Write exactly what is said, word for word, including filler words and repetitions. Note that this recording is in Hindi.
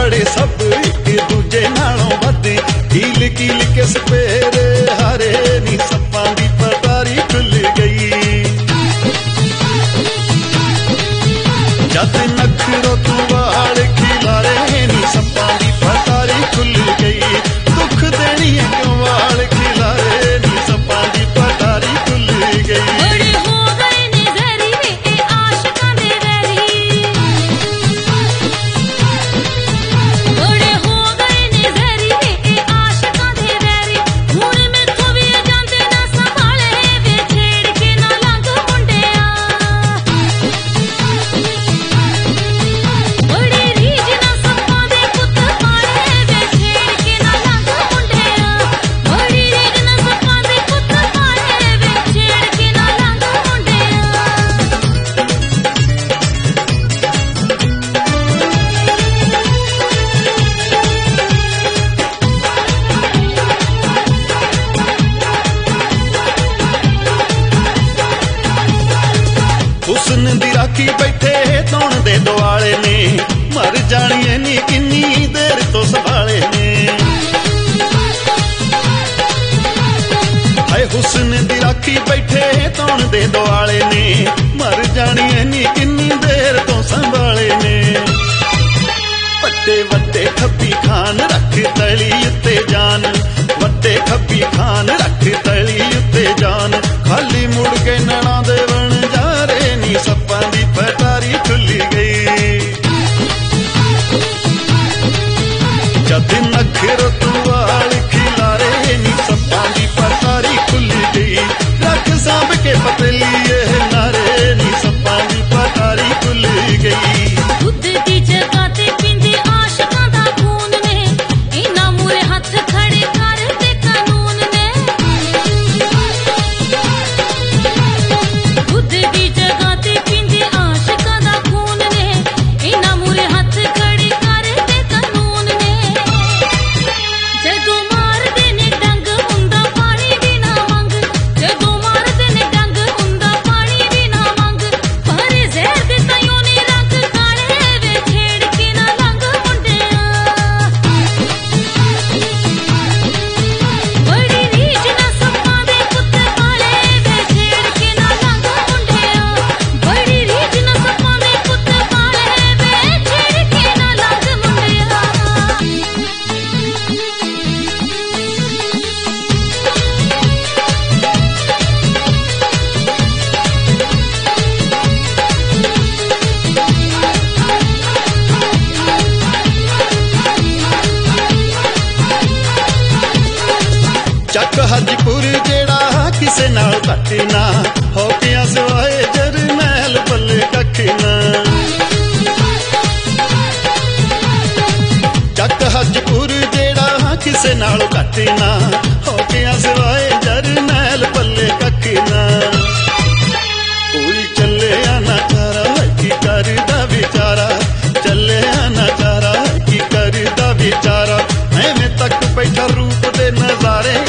बड़े सब एक दूजे नालों वध कील कील के सपेरे हारे नी सप्पां दी पटारी खुल गई। जद नखरो तू वाल खिलारे नी सप्पां दी पटारी खुल गई। दुख देनी है क्यों वाल खिलारे नी सप्पां दी पटारी खुल गई। हुस्न दी राखी बैठे तौण दे दुआले ने मर जानिए नी किन्नी देर तो संभाले ने। हाय हुस्न दी राखी बैठे तौण दे दुआले ने मर जानिए नी किन्नी देर तो संभाले ने। वड्डे वड्डे खब्बी खान रख तली उत्ते जान वड्डे खब्बी खान रख तली उत्ते जान खाली मुड़ के नैना दे बन जा रे नी सप्पां दी पटारी खुल गई। जद नखरो तू वाल खिलारे नी सप्पां दी पटारी खुल गई। रख सांभ के पतलिए नारे नी सप्पां दी पटारी खुल गई। चक हजपुर जेड़ा किसे नाल घट ना हो गया सिवाए जरनैल पल्ले कख ना। चक हजपुर जेड़ा किसे नाल घट ना हो गया सिवाए जरनैल पल्ले कख ना। कोई चले आना चारा की करदा बेचारा चले आना चारा की करदा बेचारा एवें तक बैठा रूप दे नजारे